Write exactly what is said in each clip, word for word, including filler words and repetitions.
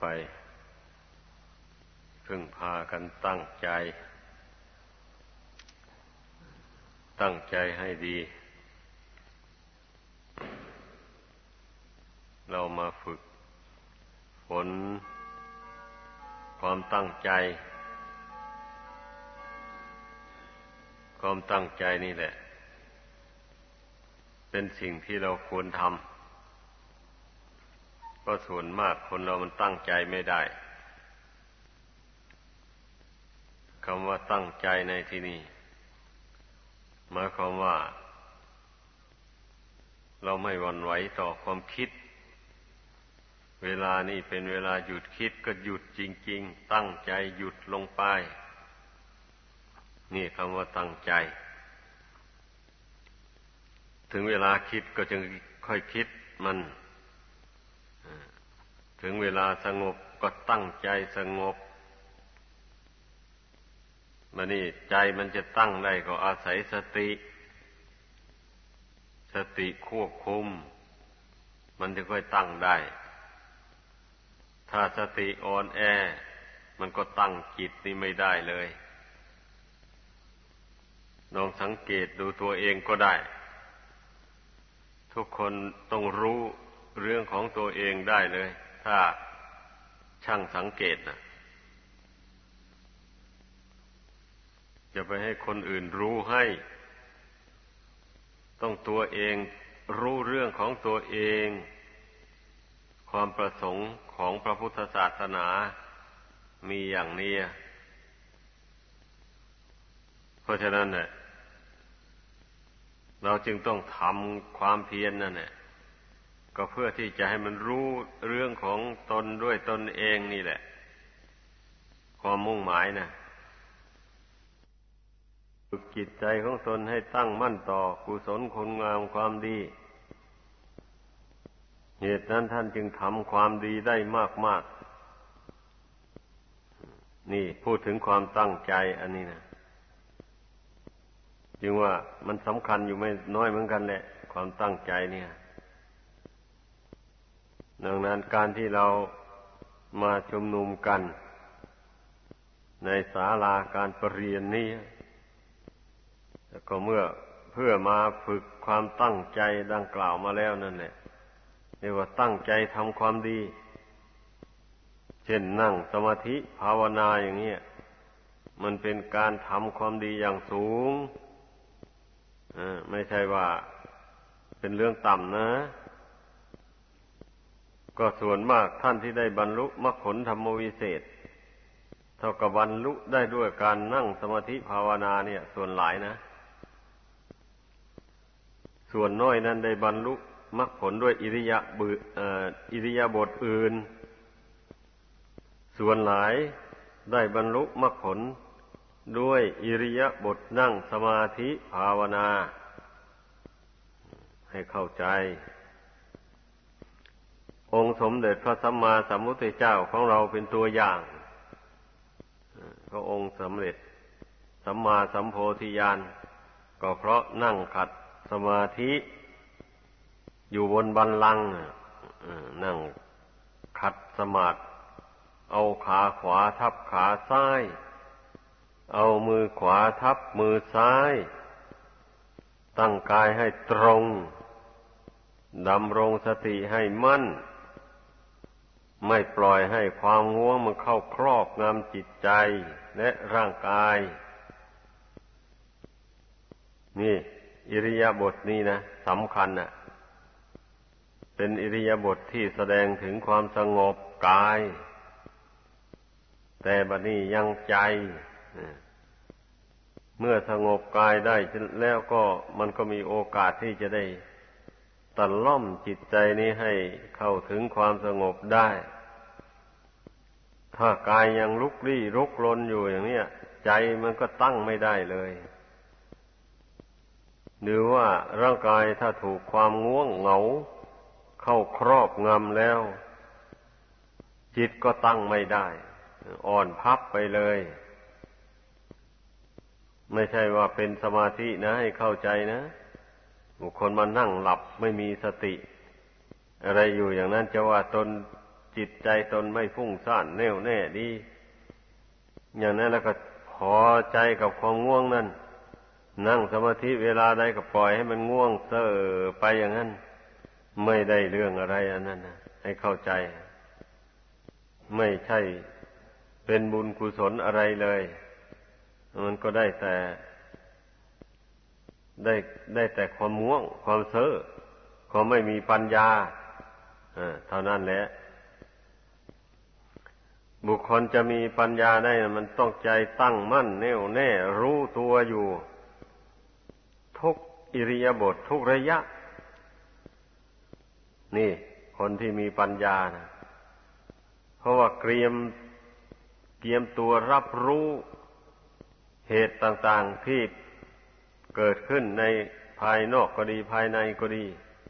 ไปพึ่งพากันตั้งใจตั้งใจให้ดีเรามาฝึกฝนความตั้งใจความตั้งใจนี่แหละเป็นสิ่งที่เราควรทำเพราะส่วนมากคนเรามันตั้งใจไม่ได้คำว่าตั้งใจในที่นี้หมายความว่าเราไม่หวั่นไหวต่อความคิดเวลานี้เป็นเวลาหยุดคิดก็หยุดจริงๆตั้งใจหยุดลงไปนี่คำว่าตั้งใจถึงเวลาคิดก็จึงค่อยคิดมันถึงเวลาสงบก็ตั้งใจสงบมานี่ใจมันจะตั้งได้ก็อาศัยสติสติควบคุมมันจะค่อยตั้งได้ถ้าสติอ่อนแอมันก็ตั้งจิตนี่ไม่ได้เลยลองสังเกตดูตัวเองก็ได้ทุกคนต้องรู้เรื่องของตัวเองได้เลยถ้าช่างสังเกตนะอย่าไปให้คนอื่นรู้ให้ต้องตัวเองรู้เรื่องของตัวเองความประสงค์ของพระพุทธศาสนามีอย่างนี้เพราะฉะนั้นเนี่ยเราจึงต้องทำความเพียรนั่นแหละก็เพื่อที่จะให้มันรู้เรื่องของตนด้วยตนเองนี่แหละความมุ่งหมายนะฝึกจิตใจของตนให้ตั้งมั่นต่อกุศลคุณงามความดีเหตุนั้นท่านจึงทำความดีได้มากๆนี่พูดถึงความตั้งใจอันนี้นะจึงว่ามันสำคัญอยู่ไม่น้อยเหมือนกันแหละความตั้งใจเนี่ยดังนั้นการที่เรามาชุมนุมกันในศาลาการประเรียนนี้ก็เมื่อเพื่อมาฝึกความตั้งใจดังกล่าวมาแล้วนั่นแหละเรียกว่าตั้งใจทำความดีเช่นนั่งสมาธิภาวนาอย่างนี้มันเป็นการทำความดีอย่างสูงไม่ใช่ว่าเป็นเรื่องต่ำนะก็ส่วนมากท่านที่ได้บรรลุมรรคผลธรรมวิเศษเท่ากับบรรลุได้ด้วยการนั่งสมาธิภาวนาเนี่ยส่วนหลายนะส่วนน้อยนั้นได้บรรลุมรรคผลด้วยอิริยาบถเอ่ออิริยาบถอื่นส่วนหลายได้บรรลุมรรคผลด้วยอิริยาบถนั่งสมาธิภาวนาให้เข้าใจองค์สมเด็จพระสัมมาสัมพุทธเจ้าของเราเป็นตัวอย่างพระองค์สำเร็จสัมมาสัมโพธิญาณก็เพราะนั่งขัดสมาธิอยู่บนบัลลังก์นั่งขัดสมาธิเอาขาขวาทับขาซ้ายเอามือขวาทับมือซ้ายตั้งกายให้ตรงดำรงสติให้มั่นไม่ปล่อยให้ความง่วงมันเข้าครอบงำจิตใจและร่างกายนี่อิริยาบถนี้นะสำคัญนะเป็นอิริยาบถที่แสดงถึงความสงบกายแต่บัดนี้ยังใจเมื่อสงบกายได้แล้วก็มันก็มีโอกาสที่จะได้ตะล่อมจิตใจนี้ให้เข้าถึงความสงบได้ถ้ากายยังลุกลี้ลุกลนอยู่อย่างนี้ใจมันก็ตั้งไม่ได้เลยหรือว่าร่างกายถ้าถูกความง่วงเหงาเข้าครอบงำแล้วจิตก็ตั้งไม่ได้อ่อนพับไปเลยไม่ใช่ว่าเป็นสมาธินะให้เข้าใจนะบุคคลมานั่งหลับไม่มีสติอะไรอยู่อย่างนั้นจะว่าตนจิตใจตนไม่ฟุ้งซ่านแน่วแน่ดีอย่างนั้นแล้วก็พอใจกับความง่วงนั้นนั่งสมาธิเวลาใดก็ปล่อยให้มันง่วงเซ่อไปอย่างนั้นไม่ได้เรื่องอะไรอันนั้นนะให้เข้าใจไม่ใช่เป็นบุญกุศลอะไรเลยมันก็ได้แต่ได้ได้แต่ความง่วงความเซ่อความไม่มีปัญญาเท่านั้นแหละบุคคลจะมีปัญญาได้มันต้องใจตั้งมั่นแน่วแน่รู้ตัวอยู่ทุกอิริยาบถทุกระยะนี่คนที่มีปัญญานะเพราะว่าเตรียมเตรียมตัวรับรู้เหตุต่างๆที่เกิดขึ้นในภายนอกก็ดีภายในก็ดี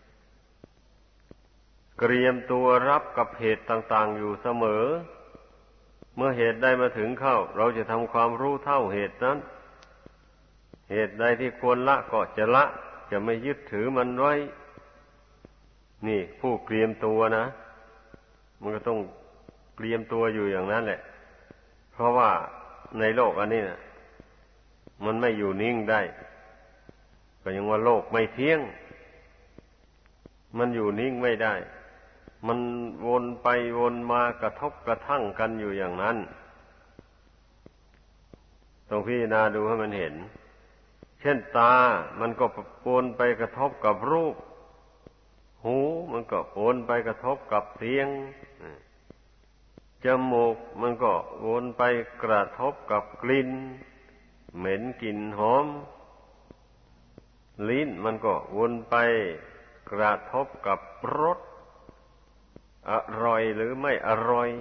เตรียมตัวรับกับเหตุต่างๆอยู่เสมอเมื่อเหตุใดมาถึงเข้าเราจะทำความรู้เท่าเหตุนั้นเหตุใดที่ควรละก็จะละจะไม่ยึดถือมันไว้นี่ผู้เตรียมตัวนะมันก็ต้องเตรียมตัวอยู่อย่างนั้นแหละเพราะว่าในโลกอันนี้นะมันไม่อยู่นิ่งได้ก็ยังว่าโลกไม่เที่ยงมันอยู่นิ่งไม่ได้มันวนไปวนมากระทบกระทั่งกันอยู่อย่างนั้นต้องพิจารณาดูให้มันเห็นเช่นตามันก็วนไปกระทบกับรูปหูมันก็วนไปกระทบกับเสียงจมูกมันก็วนไปกระทบกับกลิ่นเหม็นกลิ่นหอมลิ้นมันก็วนไปกระทบกับรสอร่อยหรือไม่อร่อย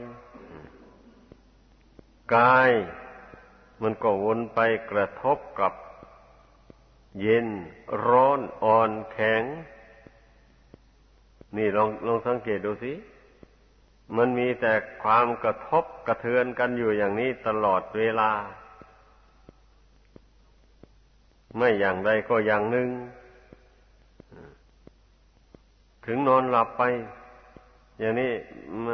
กายมันก็วนไปกระทบกับเย็นร้อนอ่อนแข็งนี่ลองลองสังเกตดูสิมันมีแต่ความกระทบกระเทือนกันอยู่อย่างนี้ตลอดเวลาไม่อย่างใดก็อย่างหนึ่งถึงนอนหลับไปอย่างนี้มัน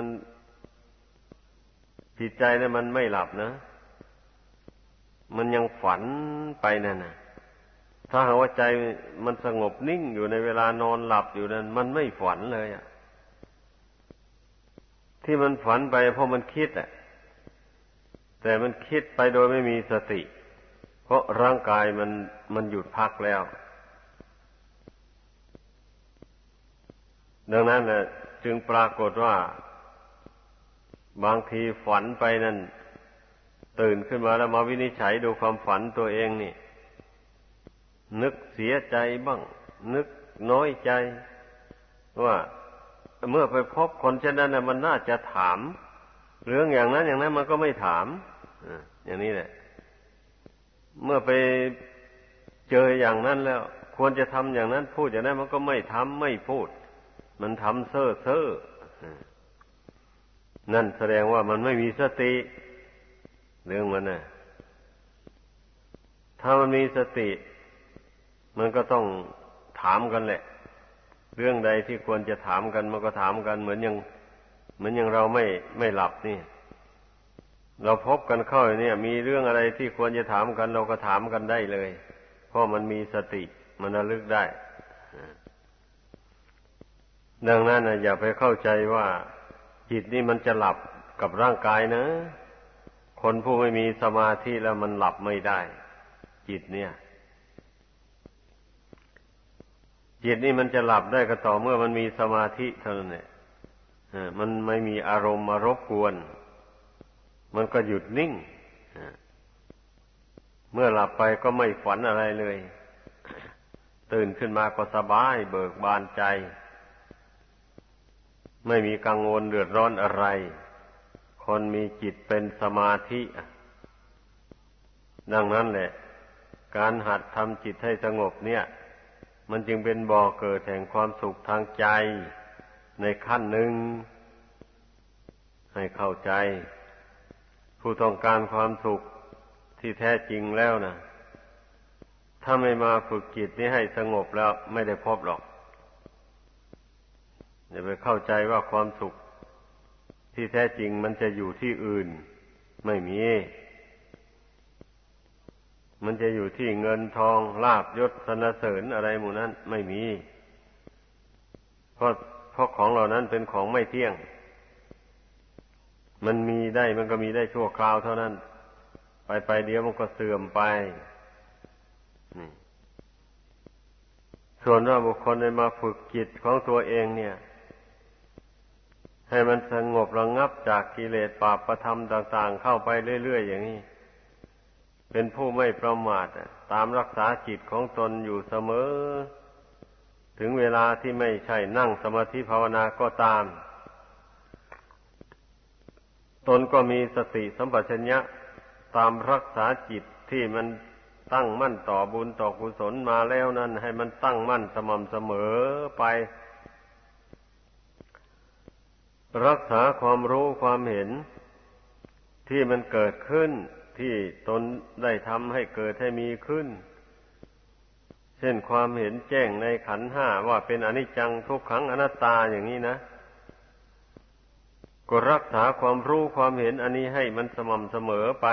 จิตใจเนี่ยมันไม่หลับนะมันยังฝันไปนั่นน่ะถ้าหากว่าใจมันสงบนิ่งอยู่ในเวลานอนหลับอยู่นั้นมันไม่ฝันเลยอ่ะที่มันฝันไปเพราะมันคิดอ่ะแต่มันคิดไปโดยไม่มีสติเพราะร่างกายมันมันหยุดพักแล้วดังนั้นน่ะจึงปรากฏว่าบางทีฝันไปนั่นตื่นขึ้นมาแล้วมาวินิจฉัยดูความฝันตัวเองนี่นึกเสียใจบ้างนึกน้อยใจว่าเมื่อไปพบคนเช่นนั้นน่ะมันน่าจะถามเรื่องอย่างนั้นอย่างนั้นมันก็ไม่ถามอย่างนี้แหละเมื่อไปเจออย่างนั้นแล้วควรจะทำอย่างนั้นพูดอย่างนั้นมันก็ไม่ทำไม่พูดมันทำเซ่อเซ่อนั่นแสดงว่ามันไม่มีสติเรื่องมันน่ะถ้ามันมีสติมันก็ต้องถามกันแหละเรื่องใดที่ควรจะถามกันมันก็ถามกันเหมือนอย่างเหมือนอย่างเราไม่ไม่หลับนี่เราพบกันเข้าเนี่ยมีเรื่องอะไรที่ควรจะถามกันเราก็ถามกันได้เลยเพราะมันมีสติมันระลึกได้ดังนั้นนะอย่าไปเข้าใจว่าจิตนี่มันจะหลับกับร่างกายนะคนผู้ไม่มีสมาธิแล้วมันหลับไม่ได้จิตเนี่ยจิตนี่มันจะหลับได้ก็ต่อเมื่อมันมีสมาธิเท่านั้นแหละมันไม่มีอารมณ์มารบกวนมันก็หยุดนิ่งเมื่อหลับไปก็ไม่ฝันอะไรเลยตื่นขึ้นมาก็สบายเบิกบานใจไม่มีกังวลเดือดร้อนอะไรคนมีจิตเป็นสมาธิดังนั้นแหละการหัดทำจิตให้สงบเนี่ยมันจึงเป็นบ่อเกิดแห่งความสุขทางใจในขั้นหนึ่งให้เข้าใจผู้ต้องการความสุขที่แท้จริงแล้วนะถ้าไม่มาฝึกจิตนี้ให้สงบแล้วไม่ได้พบหรอกอย่าไปเข้าใจว่าความสุขที่แท้จริงมันจะอยู่ที่อื่นไม่มีมันจะอยู่ที่เงินทองลาภยศสรรเสริญอะไรหมู่นั้นไม่มีเพราะเพราะของเหล่านั้นเป็นของไม่เที่ยงมันมีได้มันก็มีได้ชั่วคราวเท่านั้นไปไปเดี๋ยวมันก็เสื่อมไปนี่ส่วนว่าบุคคลได้มาฝึกจิตของตัวเองเนี่ยให้มันสงบระงับจากกิเลสบาปประธรรมต่างๆเข้าไปเรื่อยๆอย่างนี้เป็นผู้ไม่ประมาทตามรักษาจิตของตนอยู่เสมอถึงเวลาที่ไม่ใช่นั่งสมาธิภาวนาก็ตามตนก็มีสติสัมปชัญญะตามรักษาจิตที่มันตั้งมั่นต่อบุญต่อกุศลมาแล้วนั้นให้มันตั้งมั่นสม่ำเสมอไปรักษาความรู้ความเห็นที่มันเกิดขึ้นที่ตนได้ทำให้เกิดให้มีขึ้นเช่นความเห็นแจ้งในขันธ์ห้าว่าเป็นอนิจจังทุกขังอนัตตาอย่างนี้นะก็รักษาความรู้ความเห็นอันนี้ให้มันสม่ำเสมอไป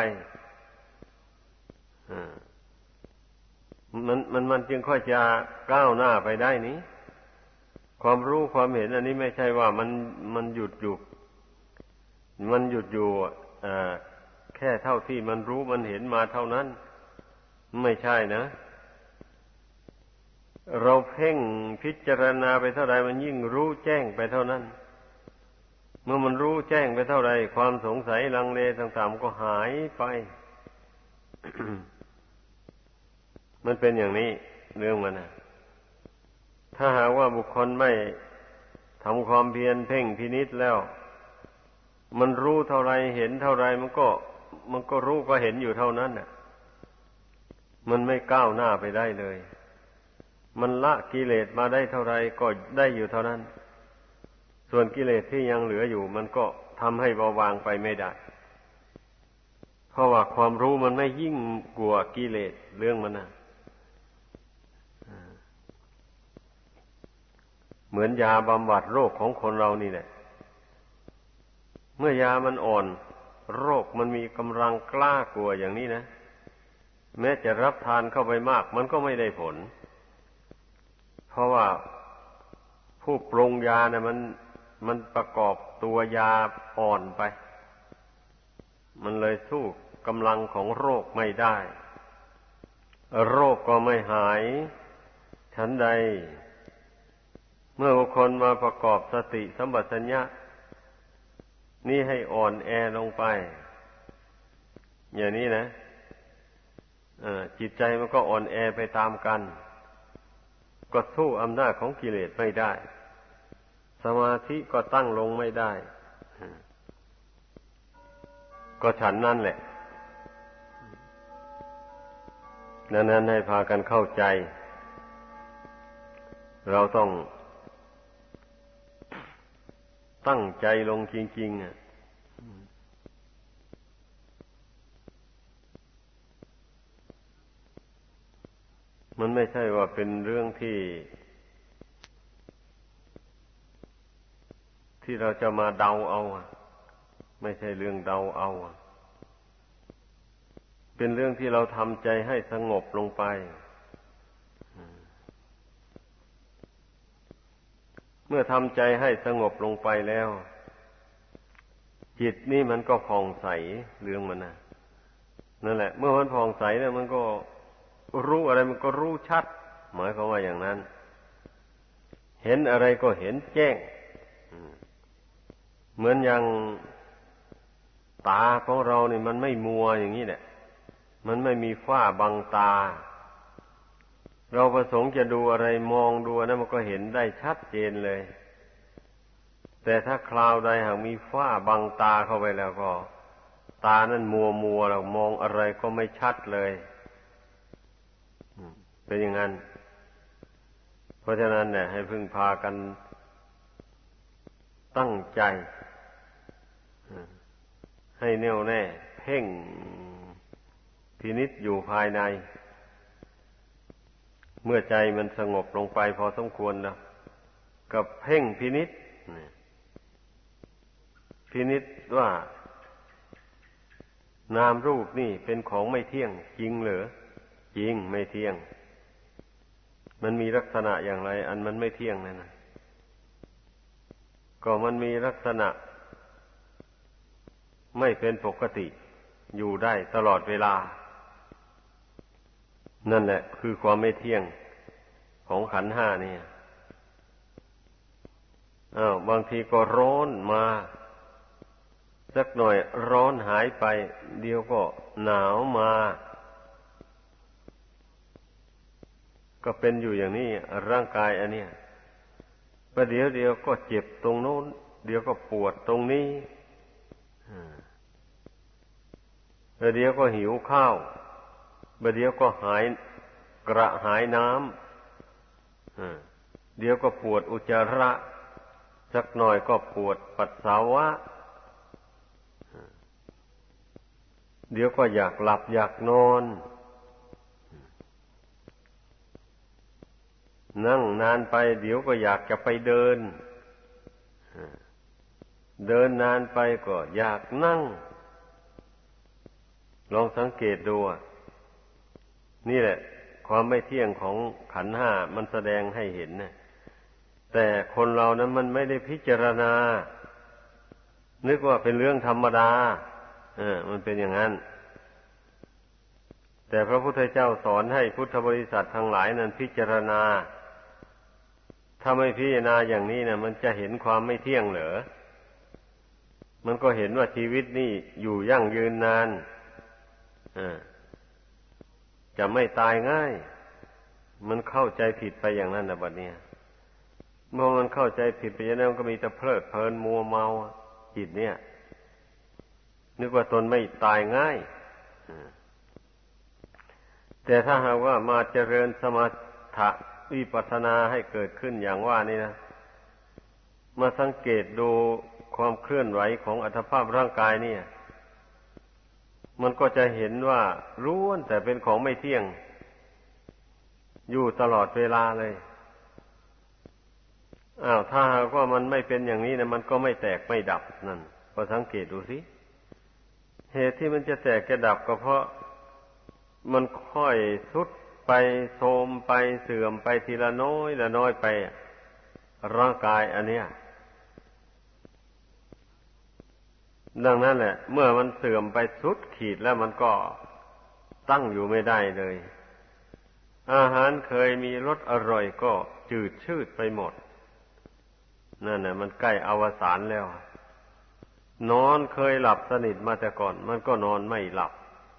มันมันมันจึงค่อยจะก้าวหน้าไปได้นี้ความรู้ความเห็นอันนี้ไม่ใช่ว่ามันมันหยุดอยู่มันหยุดอยู่อ่าแค่เท่าที่มันรู้มันเห็นมาเท่านั้นไม่ใช่นะเราเพ่งพิจารณาไปเท่าไรมันยิ่งรู้แจ้งไปเท่านั้นเมื่อมันรู้แจ้งไปเท่าไรความสงสัยลังเลต่างๆก็หายไป มันเป็นอย่างนี้เรื่องมันนะถ้าหากว่าบุคคลไม่ทำความเพียรเพ่งพินิจแล้วมันรู้เท่าไรเห็นเท่าไรมันก็มันก็รู้ก็เห็นอยู่เท่านั้นน่ะมันไม่ก้าวหน้าไปได้เลยมันละกิเลสมาได้เท่าไรก็ได้อยู่เท่านั้นส่วนกิเลสที่ยังเหลืออยู่มันก็ทำให้เบาบางไปไม่ได้เพราะว่าความรู้มันไม่ยิ่งกว่ากิเลสเรื่องมันน่ะเหมือนยาบำบัดโรคของคนเรานี่แหละเมื่อยามันอ่อนโรคมันมีกำลังกล้ากลัวอย่างนี้นะแม้จะรับทานเข้าไปมากมันก็ไม่ได้ผลเพราะว่าผู้ปรุงยาเนี่ยมันมันประกอบตัวยาอ่อนไปมันเลยสู้กำลังของโรคไม่ได้โรคก็ไม่หายฉันใดเมื่อบุคคลมาประกอบสติสัมปชัญญะนี่ให้อ่อนแอลงไปอย่างนี้นะจิตใจมันก็อ่อนแอไปตามกันก็สู้อำนาจของกิเลสไม่ได้สมาธิก็ตั้งลงไม่ได้ก็ฉันนั่นแหละดังนั้นให้พากันเข้าใจเราต้องตั้งใจลงจริงๆอ่ะมันไม่ใช่ว่าเป็นเรื่องที่ที่เราจะมาเดาเอาไม่ใช่เรื่องเดาเอาเป็นเรื่องที่เราทำใจให้สงบลงไปเมื่อทำใจให้สงบลงไปแล้วจิตนี่มันก็ผ่องใสเรื่องมันนะนั่นแหละเมื่อมันผ่องใสแล้วมันก็รู้อะไรมันก็รู้ชัดหมายความว่าอย่างนั้นเห็นอะไรก็เห็นแจ้งเหมือนอย่างตาของเรานี่มันไม่มัวอย่างนี้แหละมันไม่มีฝ้าบังตาเราประสงค์จะดูอะไรมองดูนะมันก็เห็นได้ชัดเจนเลยแต่ถ้าคราวใดหากมีฝ้าบังตาเข้าไปแล้วก็ตานั้นมัวมัวเรามองอะไรก็ไม่ชัดเลยเป็นอย่างนั้นเพราะฉะนั้นเนี่ยให้พึ่งพากันตั้งใจให้แน่วแน่เพ่งพินิจอยู่ภายในเมื่อใจมันสงบลงไปพอสมควรแล้วกับเพ่งพินิจพพินิจว่า นามรูปนี่เป็นของไม่เที่ยงจริงเหรอจริงไม่เที่ยงมันมีลักษณะอย่างไรอันมันไม่เที่ยงนั่นนะก็มันมีลักษณะไม่เป็นปกติอยู่ได้ตลอดเวลานั่นแหละคือความไม่เที่ยงของขันธ์ห้านี่อ้าวบางทีก็ร้อนมาสักหน่อยร้อนหายไปเดี๋ยวก็หนาวมาก็เป็นอยู่อย่างนี้ร่างกายอันเนี้ยประเดี๋ยวเดียวก็เจ็บตรงโน้นเดี๋ยวก็ปวดตรงนี้ประเดี๋ยวก็หิวข้าวประเดี๋ยวก็หายกระหายน้ำเดี๋ยวก็ปวดอุจจาระสักหน่อยก็ปวดปัสสาวะเดี๋ยวก็อยากหลับอยากนอนนั่งนานไปเดี๋ยวก็อยากจะไปเดินเดินนานไปก็อยากนั่งลองสังเกตดูนี่แหละความไม่เที่ยงของขันธ์ห้ามันแสดงให้เห็นนะแต่คนเรานั้นมันไม่ได้พิจารณานึกว่าเป็นเรื่องธรรมดาเออมันเป็นอย่างนั้นแต่พระพุทธเจ้าสอนให้พุทธบริษัททั้งหลายนั้นพิจารณาถ้าไม่พิจารณาอย่างนี้นะมันจะเห็นความไม่เที่ยงเหรอมันก็เห็นว่าชีวิตนี่อยู่ยั่งยืนนานอ่าจะไม่ตายง่ายมันเข้าใจผิดไปอย่างนั้นนะบัดนี้เมื่อมันเข้าใจผิดไปอย่างนั้นมันก็มีแต่เพลิดเพลินมัวเมาจิตเนี่ยนึกว่าตนไม่ตายง่ายแต่ถ้าหากว่ามาเจริญสมถะวิปัสสนาให้เกิดขึ้นอย่างว่านี่นะมาสังเกตดูความเคลื่อนไหวของอัตภาพร่างกายเนี่ยมันก็จะเห็นว่าล้วนแต่เป็นของไม่เที่ยงอยู่ตลอดเวลาเลยอ้าวถ้าหากว่ามันไม่เป็นอย่างนี้นะมันก็ไม่แตกไม่ดับนั่นก็สังเกตดูสิเหตุที่มันจะแตกจะดับก็เพราะมันค่อยทรุดไปโทรมไปเสื่อมไปทีละน้อยละน้อยไปร่างกายอันเนี้ยดังนั้นแหละเมื่อมันเสื่อมไปสุดขีดแล้วมันก็ตั้งอยู่ไม่ได้เลยอาหารเคยมีรสอร่อยก็จืดชืดไปหมดนั่นน่ะมันใกล้อวสานแล้วนอนเคยหลับสนิทมาแต่ก่อนมันก็นอนไม่หลับ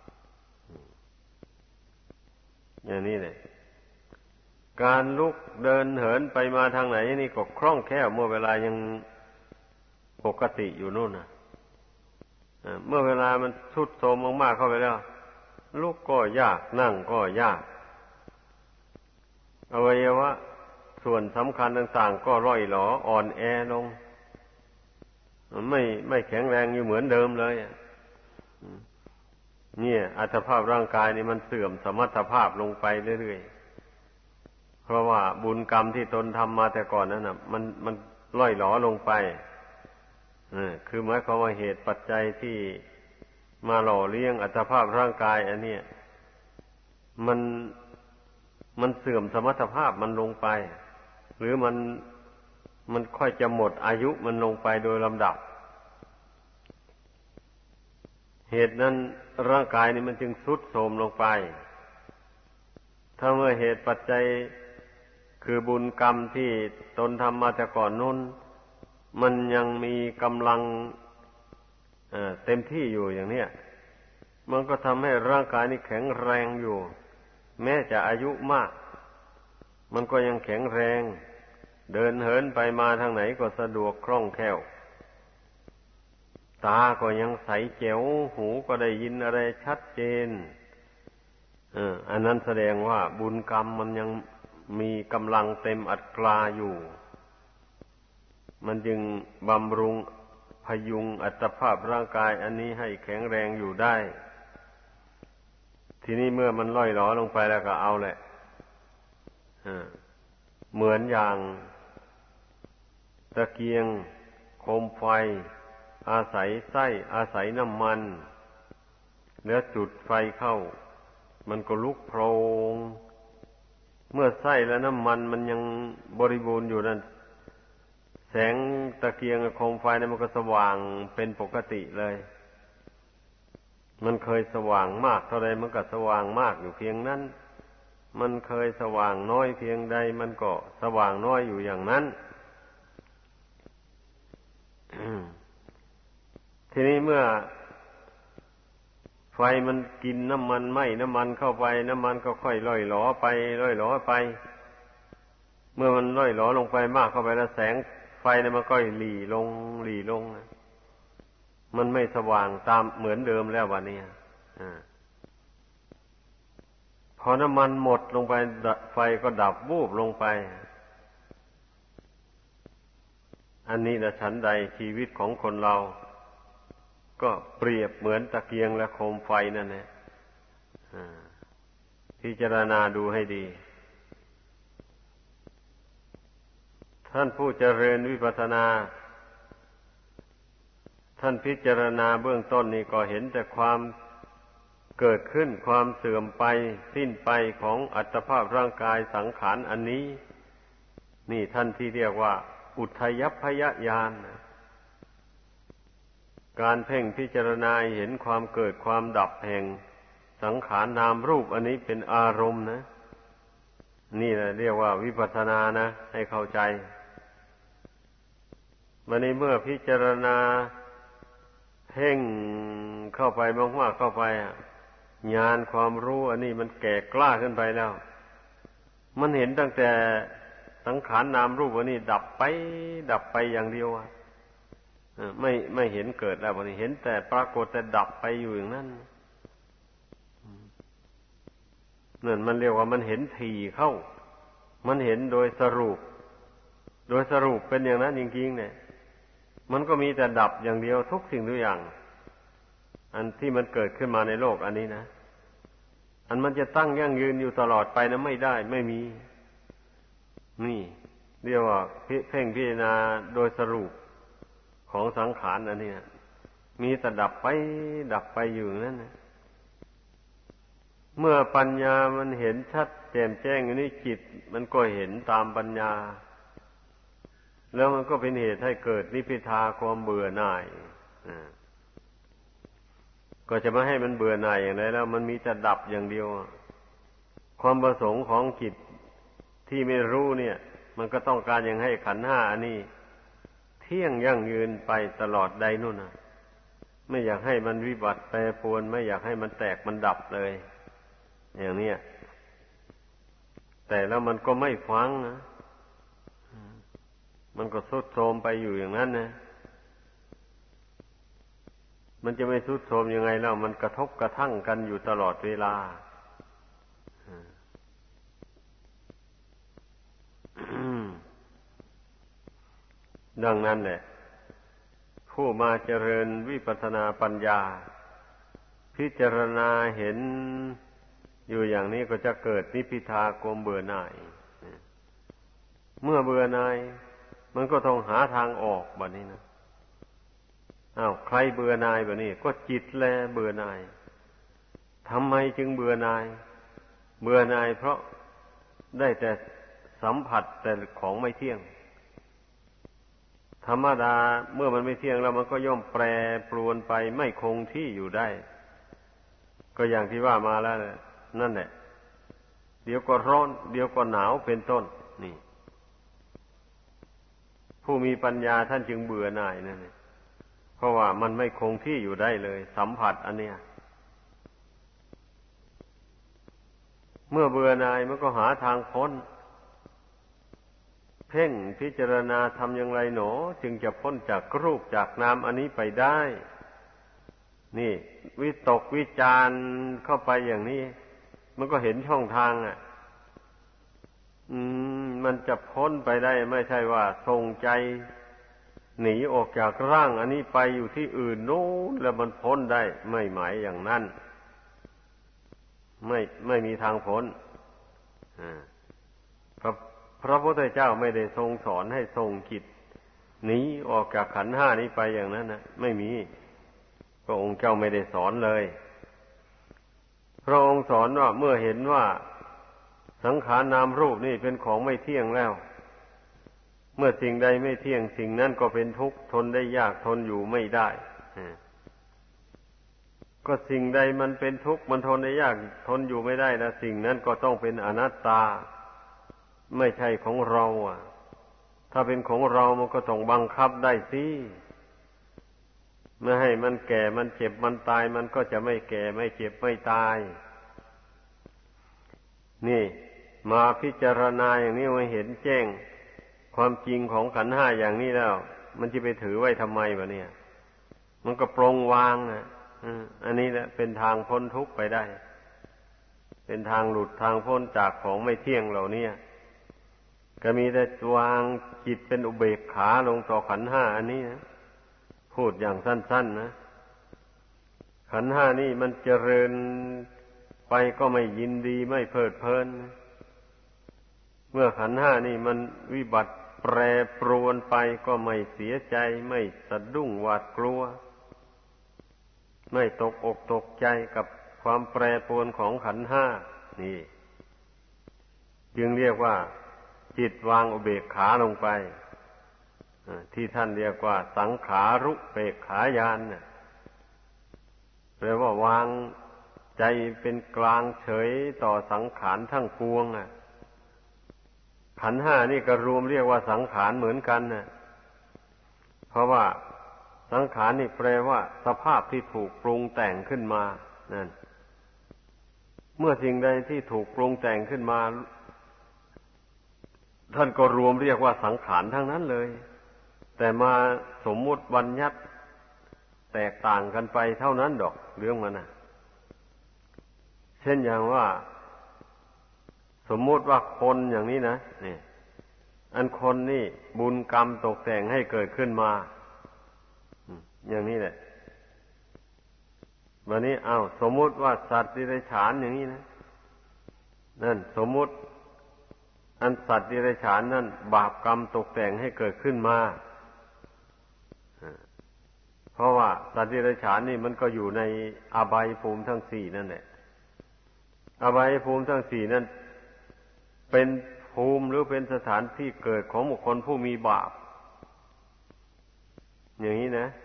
อย่างนี้เลยการลุกเดินเหินไปมาทางไหนนี่ก็คล่องแคล่วเมื่อเวลายังปกติอยู่นู่นน่ะเมื่อเวลามันทรุดโทรมมากๆเข้าไปแล้วลุกก็ยากนั่งก็ยากอวัยวะส่วนสำคัญต่างๆก็ร่อยหรออ่อนแอลงไม่ไม่แข็งแรงอยู่เหมือนเดิมเลยเนี่ยอัตภาพร่างกายนี่มันเสื่อมสมรรถภาพลงไปเรื่อยๆเพราะว่าบุญกรรมที่ตนทำมาแต่ก่อนนั้นน่ะมันมันร่อยหรอลงไปคือหมายความว่าเหตุปัจจัยที่มาหล่อเลี้ยงอัตภาพร่างกายอันนี้มันมันเสื่อมสมรรถภาพมันลงไปหรือมันมันค่อยจะหมดอายุมันลงไปโดยลำดับเหตุนั้นร่างกายนี่มันจึงทรุดโทรมลงไปถ้าเมื่อเหตุปัจจัยคือบุญกรรมที่ตนทำมาแต่ก่อนนู้นมันยังมีกำลังเต็มที่อยู่อย่างเนี้ยมันก็ทำให้ร่างกายนี้แข็งแรงอยู่แม้จะอายุมากมันก็ยังแข็งแรงเดินเหินไปมาทางไหนก็สะดวกคล่องแคล่วตาก็ยังใสแจ๋วหูก็ได้ยินอะไรชัดเจนเอออันนั้นแสดงว่าบุญกรรมมันยังมีกำลังเต็มอัตราอยู่มันจึงบำรุงพยุงอัตภาพร่างกายอันนี้ให้แข็งแรงอยู่ได้ทีนี้เมื่อมันล่อยหลอลงไปแล้วก็เอาแหละเหมือนอย่างตะเกียงโคมไฟอาศัยไส้อาศัยน้ำมันแล้วจุดไฟเข้ามันก็ลุกโพลงเมื่อไส้และน้ำมันมันยังบริบูรณ์อยู่นั่นแสงตะเกียงโคมไฟนั้นมันก็สว่างเป็นปกติเลยมันเคยสว่างมากเท่าใดมันก็สว่างมากอยู่เพียงนั้นมันเคยสว่างน้อยเพียงใดมันก็สว่างน้อยอยู่อย่างนั้น ทีนี้เมื่อไฟมันกินน้ำมันไหม้น้ำมันเข้าไปน้ำมันก็ค่อยล่อยหลอไปล่อยหลอไปเมื่อมันล่อยหลอลงไปมากเข้าไปแล้วแสงไฟเนี่ยมันก็หลีลงหลีลงมันไม่สว่างตามเหมือนเดิมแล้ววันนี้อ่าพอน้ำมันหมดลงไปไฟก็ดับวูบลงไปอันนี้นะฉันใดชีวิตของคนเราก็เปรียบเหมือนตะเกียงและโคมไฟนั่นแหละพิจารณาดูให้ดีท่านผู้เจริญวิปัสสนาท่านพิจารณาเบื้องต้นนี่ก็เห็นแต่ความเกิดขึ้นความเสื่อมไปสิ้นไปของอัตภาพร่างกายสังขารอันนี้นี่ท่านที่เรียกว่าอุทยัพพยญาณการเพ่งพิจารณาเห็นความเกิดความดับแห่งสังขารนามรูปอันนี้เป็นอารมณ์นะนี่แหละเรียกว่าวิปัสสนานะให้เข้าใจวันนี้เมื่อพิจารณาเพ่งเข้าไปมากๆเข้าไปญาณความรู้อันนี้มันแก่กล้าขึ้นไปแล้วมันเห็นตั้งแต่สังขารนามรูปอันนี้ดับไปดับไปอย่างเดียวอ่ะไม่ไม่เห็นเกิดแล้ววันนี้เห็นแต่ปรากฏแต่ดับไปอยู่อย่างนั้นนั่นมันเรียกว่ามันเห็นถี่เข้ามันเห็นโดยสรุปโดยสรุปเป็นอย่างนั้นจริงๆเนี่ยมันก็มีแต่ดับอย่างเดียวทุกสิ่งทุกอย่างอันที่มันเกิดขึ้นมาในโลกอันนี้นะอันมันจะตั้งยั่งยืนอยู่ตลอดไปนะไม่ได้ไม่มีนี่เรียกว่าเพ่งพิจารณาโดยสรุปของสังขารอันนี้นะมีแต่ดับไปดับไปอยู่นั่นนะเมื่อปัญญามันเห็นชัดแจ่มแจ้งอยู่นี่จิตมันก็เห็นตามปัญญาแล้วมันก็เป็นเหตุให้เกิดนิพพิทาความเบื่อหน่ายก็จะไม่ให้มันเบื่อหน่ายอย่างไรแล้วมันมีแต่ดับอย่างเดียวความประสงค์ของจิตที่ไม่รู้เนี่ยมันก็ต้องการอย่างให้ขันธ์ห้าอันนี้เที่ยงยั่งยืนไปตลอดใดนู่นนะไม่อยากให้มันวิบัติแปรปรวนไม่อยากให้มันแตกมันดับเลยอย่างนี้แต่แล้วมันก็ไม่ฟังนะมันก็ทรุดโทรมไปอยู่อย่างนั้นนะมันจะไม่ทรุดโทรมยังไงแล้วมันกระทบกระทั่งกันอยู่ตลอดเวลาดังนั้นแหละผู้มาเจริญวิปัสสนาปัญญาพิจารณาเห็นอยู่อย่างนี้ก็จะเกิดนิพพิทาความเบื่อหน่ายเมื่อเบื่อหน่ายมันก็ต้องหาทางออกบัดนี้นะอ้าวใครเบื่อหน่ายบัดนี้ก็จิตแลเบื่อหน่ายทำไมจึงเบื่อหน่ายเบื่อหน่ายเพราะได้แต่สัมผัสแต่ของไม่เที่ยงธรรมดาเมื่อมันไม่เที่ยงแล้วมันก็ย่อมแปรปรวนไปไม่คงที่อยู่ได้ก็อย่างที่ว่ามาแล้วนั่นแหละเดี๋ยวก็ร้อนเดี๋ยวก็หนาวเป็นต้นนี่ผู้มีปัญญาท่านจึงเบื่อหน่ายนั่นเองเพราะว่ามันไม่คงที่อยู่ได้เลยสัมผัสอันเนี้ยเมื่อเบื่อหน่ายมันก็หาทางพ้นเพ่งพิจารณาทำอย่างไรหนอจึงจะพ้นจากรูปจากนามอันนี้ไปได้นี่วิตกวิจารเข้าไปอย่างนี้มันก็เห็นช่องทางอ่ะอืมมันจะพ้นไปได้ไม่ใช่ว่าส่งใจหนีออกจากร่างอันนี้ไปอยู่ที่อื่นโน้นแล้วมันพ้นได้ไม่หมายอย่างนั้นไม่ไม่มีทางพ้นอ่าพระพระพุทธเจ้าไม่ได้ทรงสอนให้ทรงจิตหนีออกจากขันธ์ห้านี้ไปอย่างนั้นนะไม่มีพระองค์เจ้าไม่ได้สอนเลยพระองค์สอนว่าเมื่อเห็นว่าสังขารนามรูปนี่เป็นของไม่เที่ยงแล้วเมื่อสิ่งใดไม่เที่ยงสิ่งนั้นก็เป็นทุกข์ทนได้ยากทนอยู่ไม่ได้ก็สิ่งใดมันเป็นทุกข์มันทนได้ยากทนอยู่ไม่ได้แล้วสิ่งนั้นก็ต้องเป็นอนัตตาไม่ใช่ของเราอ่ะถ้าเป็นของเรามันก็ต้องบังคับได้สิไม่ให้มันแก่มันเจ็บมันตายมันก็จะไม่แก่ไม่เจ็บไม่ตายนี่มาพิจารณาอย่างนี้มาเห็นแจ้งความจริงของขันธ์ห้าอย่างนี้แล้วมันจะไปถือไว้ทำไมวะเนี่ยมันก็ปรงวางอ่ะอันนี้แหละเป็นทางพ้นทุกข์ไปได้เป็นทางหลุดทางพ้นจากของไม่เที่ยงเหล่านี้ก็มีแต่วางจิตเป็นอุเบกขาลงต่อขันธ์ห้าอันนี้นะพูดอย่างสั้นๆนะขันธ์ห้านี่มันเจริญไปก็ไม่ยินดีไม่เพลิดเพลินเมื่อขันธ์ห้านี่มันวิบัติแปรปรวนไปก็ไม่เสียใจไม่สะดุ้งหวาดกลัวไม่ตกอกตกใจกับความแปรปรวนของขันธ์ห้านี่จึงเรียกว่าจิตวางอุเบกขาลงไปที่ท่านเรียกว่าสังขารุเบกขายานเนี่ยแปลว่าวางใจเป็นกลางเฉยต่อสังขารทั้งปวงอ่ะขันธ์ห้านี่ก็รวมเรียกว่าสังขารเหมือนกันน่ะเพราะว่าสังขารนี่แปลว่าสภาพที่ถูกปรุงแต่งขึ้นมานั่นเมื่อสิ่งใดที่ถูกปรุงแต่งขึ้นมาท่านก็รวมเรียกว่าสังขารทั้งนั้นเลยแต่มาสมมุติบัญญัติแตกต่างกันไปเท่านั้นดอกเรื่องมันนะเช่นอย่างว่าสมมุติว่าคนอย่างนี้นะนี่อันคนนี่บุญกรรมตกแต่งให้เกิดขึ้นมาอย่างนี้แหละวันนี้เอาสมมุติว่าสัตว์ดิเรกชันอย่างนี้นะนั่นสมมุติอันสัตว์ดิเรกชันนั่นบาปกรรมตกแต่งให้เกิดขึ้นมาเพราะว่าสัตว์ดิเรกชันนี่มันก็อยู่ในอบายภูมิทั้งสี่นั่นแหละอบายภูมิทั้งสี่นั่นเป็นภูมิหรือเป็นสถานที่เกิดของบุคคลผู้มีบาปอย่างนี้นะ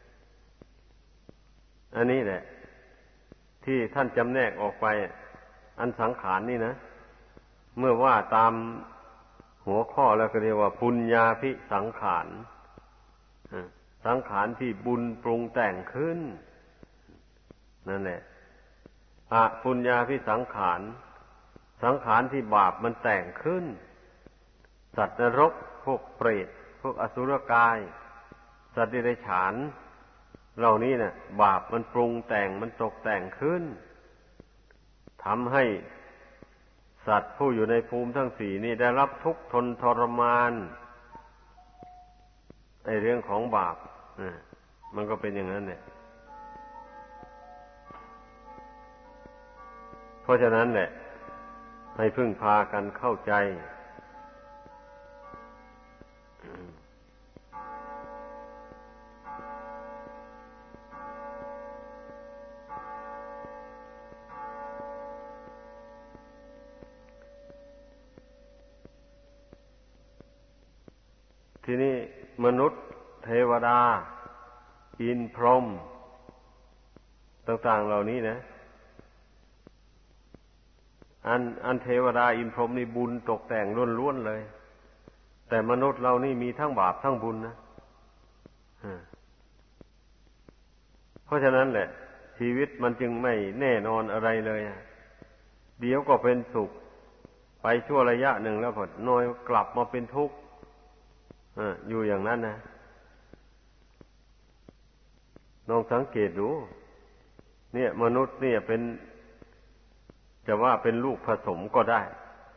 อันนี้แหละที่ท่านจำแนกออกไปอันสังขารนี่นะเมื่อว่าตามหัวข้อแล้วก็เรียกว่าปุญญาภิสังขารสังขารที่บุญปรุงแต่งขึ้นนั่นแหละอปุญญาภิสังขารสังขารที่บาปมันแต่งขึ้นสัตว์นรกพวกเปรตพวกอสุรกายสัตว์เดรัจฉานเหล่านี้เนี่ยบาปมันปรุงแต่งมันตกแต่งขึ้นทำให้สัตว์ผู้อยู่ในภูมิทั้งสี่นี่ได้รับทุกข์ทนทรมานในเรื่องของบาปมันก็เป็นอย่างนั้นเนี่ยเพราะฉะนั้นแหละให้พึ่งพากันเข้าใจทีนี้มนุษย์เทวดาอินพรหมต่างๆเหล่านี้นะอันอันเทวดาอินพรหมนี่บุญตกแต่งล้วนๆเลยแต่มนุษย์เรานี่มีทั้งบาปทั้งบุญนะเพราะฉะนั้นแหละชีวิตมันจึงไม่แน่นอนอะไรเลยเดี๋ยวก็เป็นสุขไปชั่วระยะหนึ่งแล้วพอน้อยกลับมาเป็นทุกข์อยู่อย่างนั้นนะลองสังเกตดูเนี่ยมนุษย์เนี่ยเป็นจะว่าเป็นลูกผสมก็ได้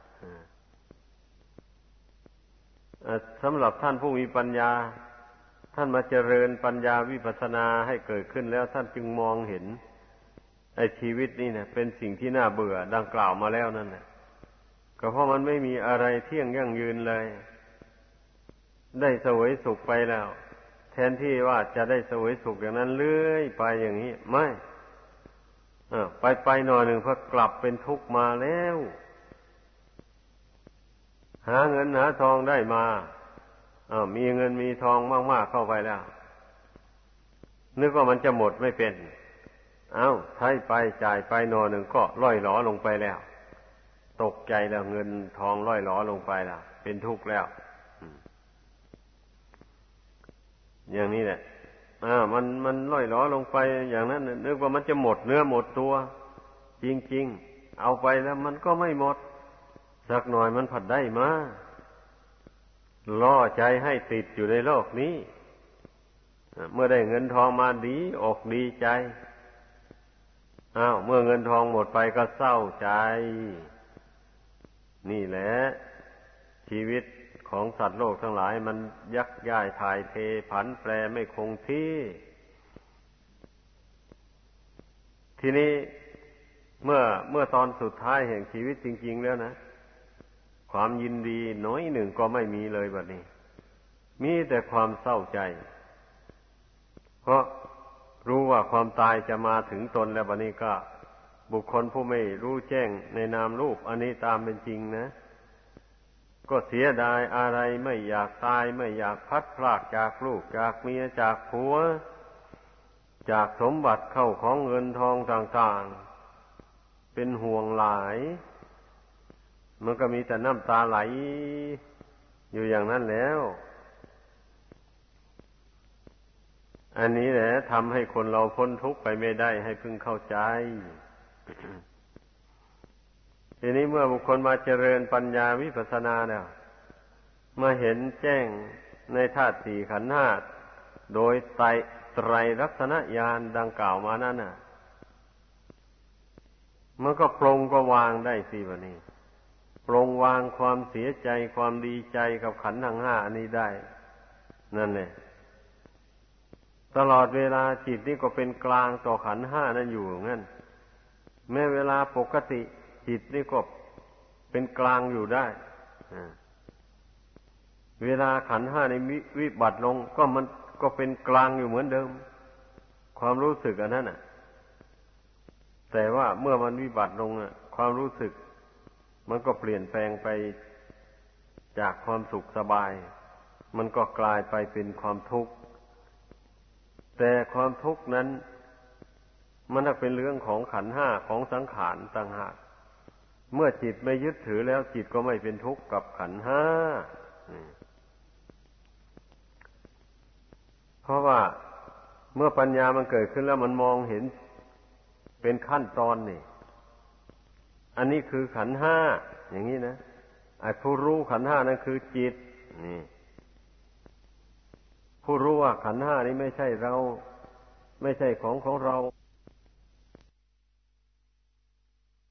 สำหรับท่านผู้มีปัญญาท่านมาเจริญปัญญาวิปัสสนาให้เกิดขึ้นแล้วท่านจึงมองเห็นไอ้ชีวิตนี่เนี่ยเป็นสิ่งที่น่าเบื่อดังกล่าวมาแล้วนั่นแหละก็เพราะมันไม่มีอะไรเที่ยงยั่งยืนเลยได้เสวยสุขไปแล้วแทนที่ว่าจะได้เสวยสุขอย่างนั้นเรื่อยไปอย่างนี้ไม่เออไปไปหน่อยหนึ่งพอกลับเป็นทุกข์มาแล้วหาเงินหาทองได้มาอ้าวมีเงินมีทองมากๆเข้าไปแล้วนึกว่ามันจะหมดไม่เป็นเอ้าใช้ไปจ่ายไปหน่อยหนึ่งก็ล่อยหลอลงไปแล้วตกใจแล้วเงินทองล่อยหลอลงไปแล้วเป็นทุกข์แล้วอย่างนี้แหละอ่ามันมันล่อยหลอลงไปอย่างนั้นนึกว่ามันจะหมดเนื้อหมดตัวจริงๆเอาไปแล้วมันก็ไม่หมดสักหน่อยมันผัดได้มาล่อใจให้ติดอยู่ในโลกนี้เมื่อได้เงินทองมาดีอกดีใจอ้าวเมื่อเงินทองหมดไปก็เศร้าใจนี่แหละชีวิตของสัตว์โลกทั้งหลายมันยักย้ายถ่ายเทผันแปรไม่คงที่ทีนี้เมื่อเมื่อตอนสุดท้ายแห่งชีวิตจริงๆแล้วนะความยินดีน้อยหนึ่งก็ไม่มีเลยบัดนี้มีแต่ความเศร้าใจเพราะรู้ว่าความตายจะมาถึงตนแล้วบัดนี้ก็บุคคลผู้ไม่รู้แจ้งในนามรูปอันนี้ตามเป็นจริงนะก็เสียดายอะไรไม่อยากตายไม่อยากพัดพรากจากลูกจากเมียจากผัวจากสมบัติเข้าของเงินทองต่างๆเป็นห่วงหลายมันก็มีแต่น้ำตาไหลอยู่อย่างนั้นแล้วอันนี้แหละทำให้คนเราพ้นทุกข์ไปไม่ได้ให้พึงเข้าใจ ทีนี้เมื่อบุคคลมาเจริญปัญญาวิปัสสนาแล้วมาเห็นแจ้งในธาตุสี่ขันธ์ห้าโดยไตรไตรลักษณญาณดังกล่าวมานั้นน่ะมันก็ปลงก็วางได้สิบัดนี้ปลงวางความเสียใจความดีใจกับขันธ์ทั้งห้าอันนี้ได้นั่นแหละตลอดเวลาจิตนี่ก็เป็นกลางต่อขันธ์ห้านั้นอยู่งั้นแม้เวลาปกติจิตนี่ก็เป็นกลางอยู่ได้เวลาขันธ์ห้าในวิบัติลงก็มันก็เป็นกลางอยู่เหมือนเดิมความรู้สึกอันนั้นน่ะแต่ว่าเมื่อมันวิบัติลงอ่ะความรู้สึกมันก็เปลี่ยนแปลงไปจากความสุขสบายมันก็กลายไปเป็นความทุกข์แต่ความทุกข์นั้นมันเป็นเรื่องของขันธ์ห้าของสังขารต่างหากเมื่อจิตไม่ยึดถือแล้วจิตก็ไม่เป็นทุกข์กับขันธ์ห้าเพราะว่าเมื่อปัญญามันเกิดขึ้นแล้วมันมองเห็นเป็นขั้นตอนนี่อันนี้คือขันธ์ห้าอย่างนี้นะไอ้ผู้รู้ขันธ์ห้านั่นคือจิตนี่ผู้รู้ว่าขันธ์ห้านี้ไม่ใช่เราไม่ใช่ของของเรา